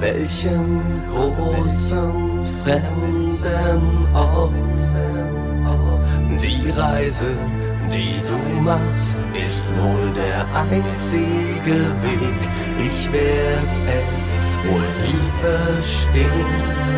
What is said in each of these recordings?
welchen großen fremden Ort. Die Reise, die du machst, ist wohl der einzige Weg. Ich werd es wohl nie verstehen.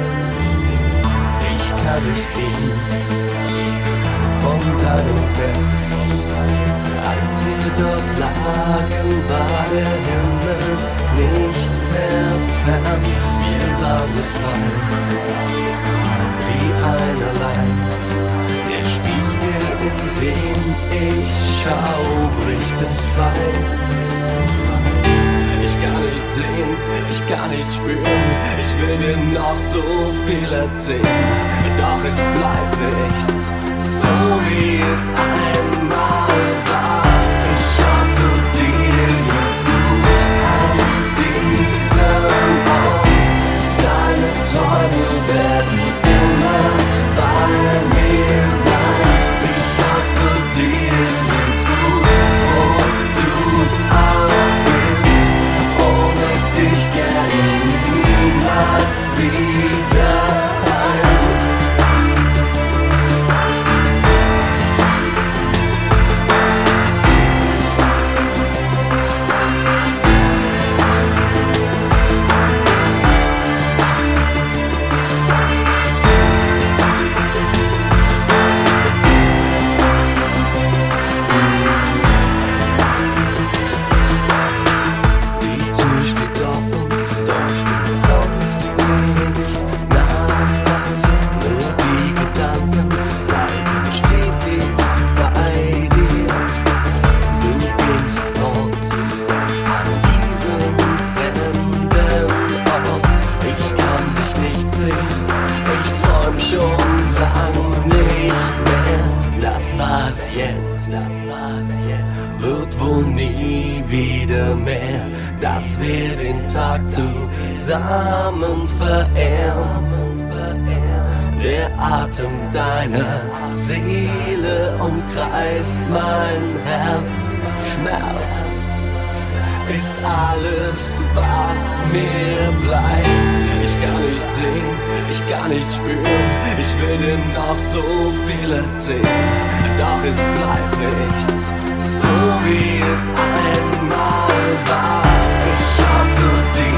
Ich kann nicht gehen von deinem Bett. Als wir dort lagen, war der Himmel nicht mehr fern. Wir waren zwei, wie einerlei. Der Spiegel, in den ich schau, bricht in zwei. Ich kann nicht sehen, ich kann nicht spüren, ich will dir noch so viel erzählen, doch es bleibt nichts, so wie es einmal war. Ich hoffe, dir geht's gut an diesem Ort. Deine Träume werden immer bei mir sein. Ich hoffe, dir geht's gut und du auch bist. Ohne dich kehr ich niemals wieder heim. Wird wohl nie wieder mehr, dass wir den Tag zusammen verehren. Der Atem deiner Seele umkreist mein Herz. Schmerz ist alles, was mir bleibt. Ich kann nicht sehen, ich kann nicht spüren, ich will dir noch so viel erzählen, doch es bleibt nichts, so wie es einmal war. Ich hoffe,